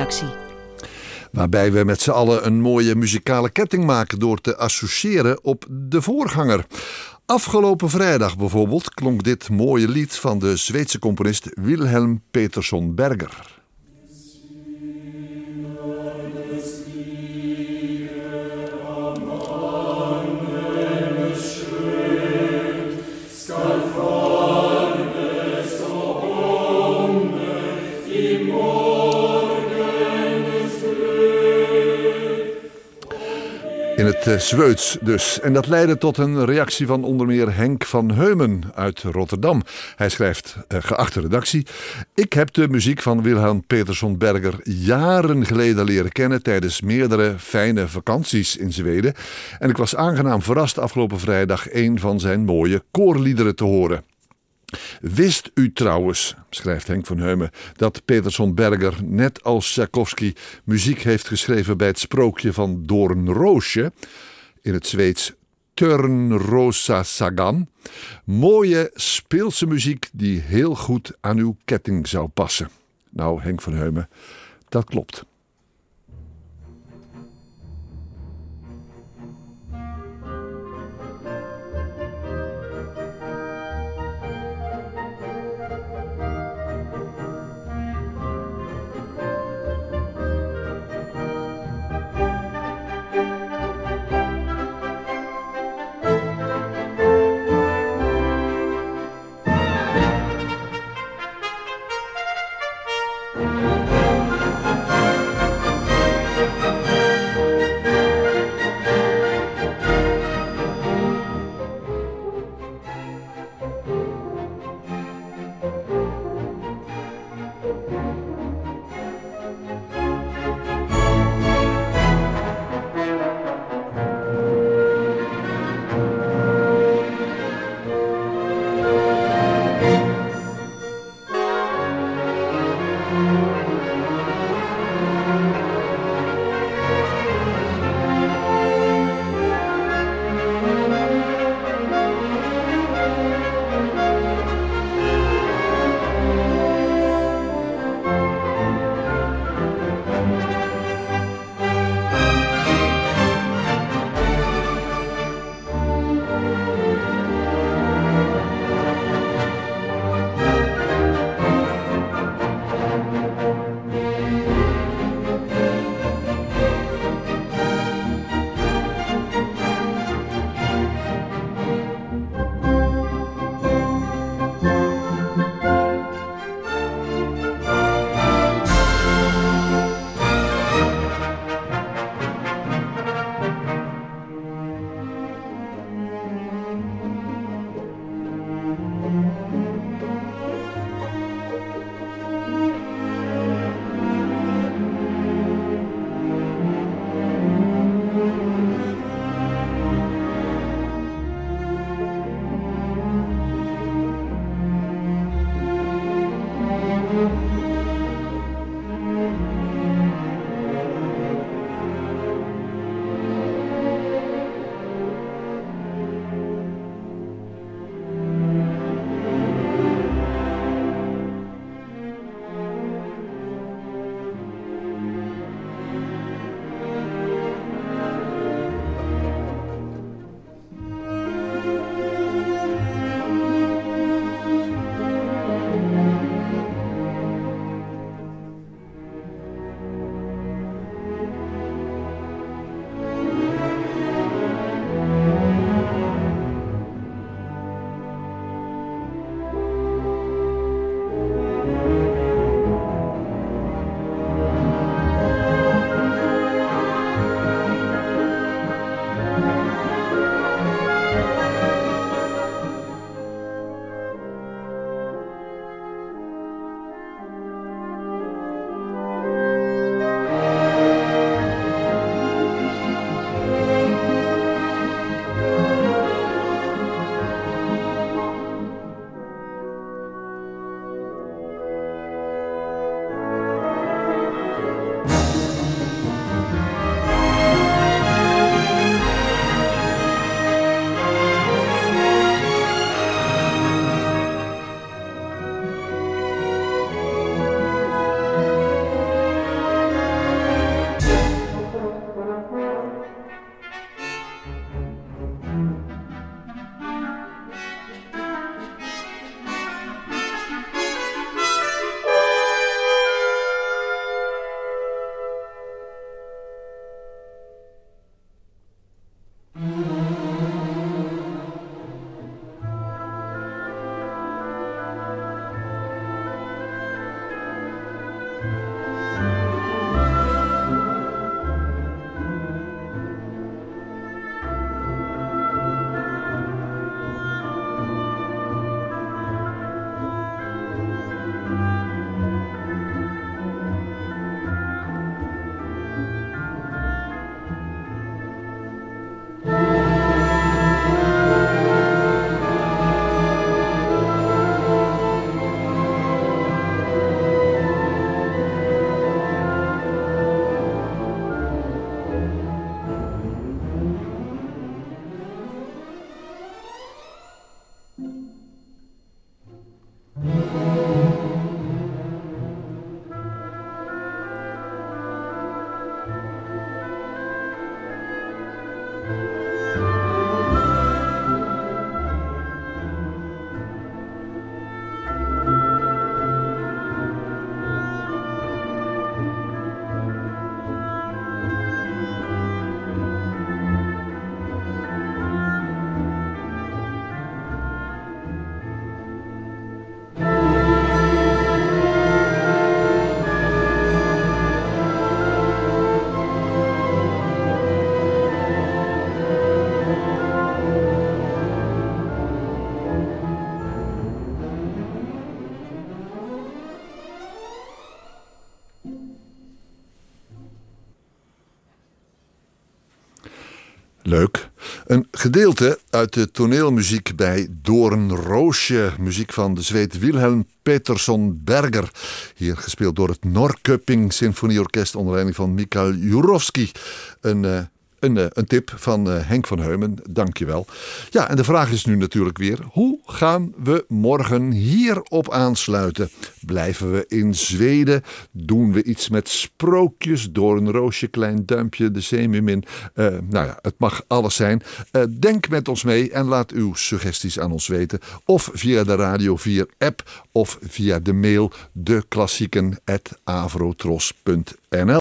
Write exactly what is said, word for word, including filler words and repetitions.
redactie. Waarbij we met z'n allen een mooie muzikale ketting maken door te associëren op de voorganger. Afgelopen vrijdag bijvoorbeeld klonk dit mooie lied van de Zweedse componist Wilhelm Petersson Berger. In het uh, Zweeds dus. En dat leidde tot een reactie van onder meer Henk van Heumen uit Rotterdam. Hij schrijft, uh, geachte redactie, ik heb de muziek van Wilhelm Petersson Berger jaren geleden leren kennen tijdens meerdere fijne vakanties in Zweden. En ik was aangenaam verrast afgelopen vrijdag een van zijn mooie koorliederen te horen. Wist u trouwens, schrijft Henk van Heumen, dat Petersson Berger net als Tchaikovsky muziek heeft geschreven bij het sprookje van Doornroosje, in het Zweeds Törnrosa Sagan. Mooie speelse muziek die heel goed aan uw ketting zou passen. Nou, Henk van Heumen, dat klopt. Leuk. Een gedeelte uit de toneelmuziek bij Doornroosje. Muziek van de Zweed Wilhelm Petersson Berger. Hier gespeeld door het Norrköping Symfonieorkest onder leiding van Mikael Jurovsky. Een... Uh, Een, een tip van uh, Henk van Heumen, dankjewel. Ja, en de vraag is nu natuurlijk weer, hoe gaan we morgen hierop aansluiten? Blijven we in Zweden? Doen we iets met sprookjes? Doornroosje, klein duimpje, de zeemeermin. Uh, nou ja, het mag alles zijn. Uh, denk met ons mee en laat uw suggesties aan ons weten. Of via de Radio vier app of via de mail deklassieken apenstaartje avrotros punt n l.